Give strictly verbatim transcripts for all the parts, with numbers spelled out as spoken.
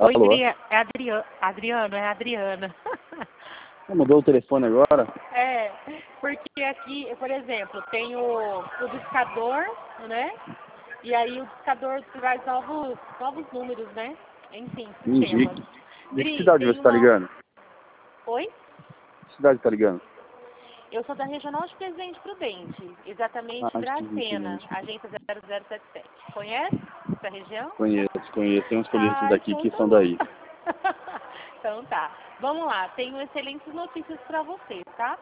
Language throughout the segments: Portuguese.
Oi, Alô? Dri, é Adriano, Adriano, é Adriana. Ah, mudou o telefone agora? É, porque aqui, por exemplo, tem o, o discador, né? E aí o discador traz novos, novos números, né? Enfim, Entendi. sistemas. De que Dri, cidade tem você tá uma... ligando? Oi? Que cidade você tá ligando? Eu sou da Regional de Presidente Prudente, exatamente Ah, acho que Dracena, entendi. agência zero zero sete sete. Conhece essa região? Conheço, conheço. Tem uns clientes Ah, daqui então que tá são bom. daí. Então tá. Vamos lá, tenho excelentes notícias para você, tá?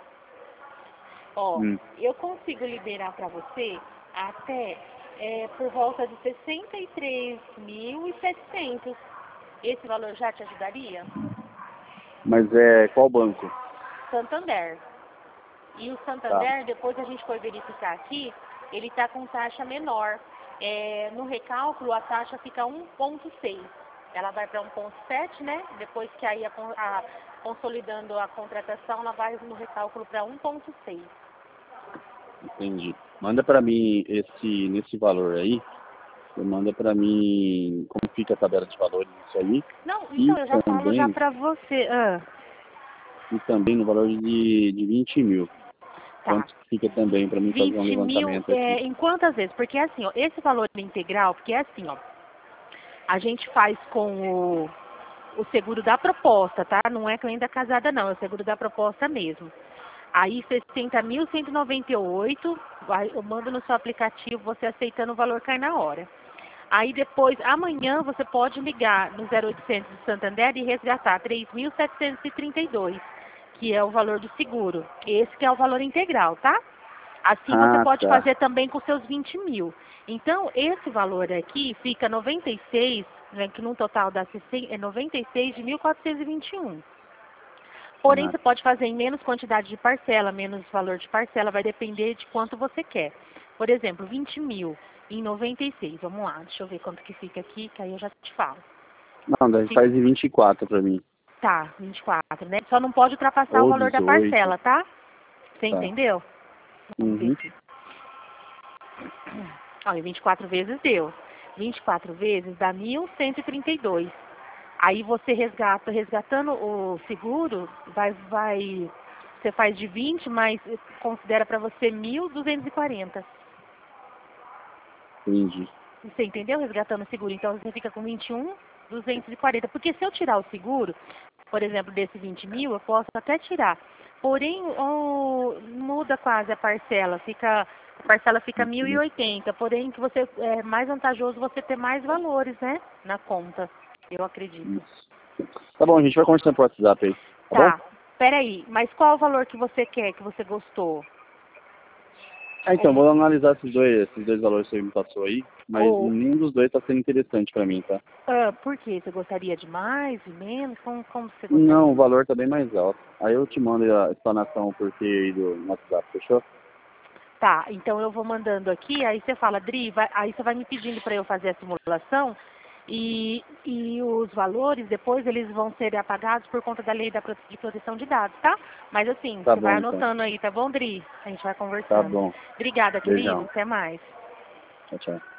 Ó, Hum. eu consigo liberar para você até é, por volta de sessenta e três mil e setecentos. Esse valor já te ajudaria? Mas é qual banco? Santander. E o Tá. Santander, depois a gente foi verificar aqui, ele está com taxa menor. É, no recálculo, a taxa fica um vírgula seis. Ela vai para um vírgula sete, né? Depois que aí a, con- a- consolidando a contratação, ela vai no recálculo para um vírgula seis. Entendi. Manda pra mim esse, nesse valor aí. Você manda pra mim como fica a tabela de valores disso aí. Não, E então eu já falo já também, para você. Ah, e também no valor de, de vinte mil. tá. Quanto que fica também pra mim fazer um vinte mil levantamento é, aqui. em quantas vezes? Porque assim, ó, esse valor integral, porque é assim, ó, a gente faz com o, o seguro da proposta, tá? Não é cliente da casada não, é o seguro da proposta mesmo. Aí sessenta mil cento e noventa e oito, vai- eu mando no seu aplicativo, você aceitando o valor cai na hora. Aí depois, amanhã você pode ligar no zero oitocentos de Santander e resgatar três mil setecentos e trinta e dois, que é o valor do seguro. Esse que é o valor integral, tá? Assim você Ah, pode tá. fazer também com seus vinte mil. Então, esse valor aqui fica noventa e seis, né, que num total dá sessenta é noventa e seis de mil quatrocentos e vinte e um. Porém, Ah, você pode fazer em menos quantidade de parcela, menos valor de parcela, vai depender de quanto você quer. Por exemplo, vinte mil em noventa e seis, vamos lá, deixa eu ver quanto que fica aqui, que aí eu já te falo. não, daí Fica- faz de vinte e quatro pra mim. Tá, vinte e quatro, né? Só não pode ultrapassar o Ou valor da dezoito. parcela, tá? Você Tá. entendeu? Vamos ver Uhum. aqui. Olha, vinte e quatro vezes deu. vinte e quatro vezes dá mil cento e trinta e dois. Aí você resgata, resgatando o seguro, vai, vai, você faz de vinte, mas considera para você mil duzentos e quarenta. Entendi. Você entendeu? Resgatando o seguro. Então você fica com vinte e um, duzentos e quarenta. Porque se eu tirar o seguro, por exemplo, desse vinte mil, eu posso até tirar. Porém, o- muda quase a parcela. Fica, a parcela fica mil e Uhum. oitenta. Porém, que você, é mais vantajoso você ter mais valores, né? Na conta, eu acredito. Isso. Tá bom, a gente vai conversando pro WhatsApp aí. Tá bom? Tá. Peraí, mas qual o valor que você quer, que você gostou? Ah, então, Ou, vou analisar esses dois, esses dois valores que você me passou aí, mas ou nenhum dos dois tá sendo interessante pra mim, tá? ah, por quê? Você gostaria de mais e menos? Como, como você Não, o gostaria? valor tá bem mais alto. Aí eu te mando a explanação por que aí do WhatsApp, fechou? Tá, então eu vou mandando aqui, aí você fala, Dri, vai- aí você vai me pedindo para eu fazer a simulação e, e os valores depois eles vão ser apagados por conta da lei da, pro- de proteção de dados, tá? Mas assim, Tá você vai bom, então. anotando aí, tá bom, Dri? A gente vai Tá conversando. bom. Obrigada, querido. Beijão. Até mais. Tchau, tchau.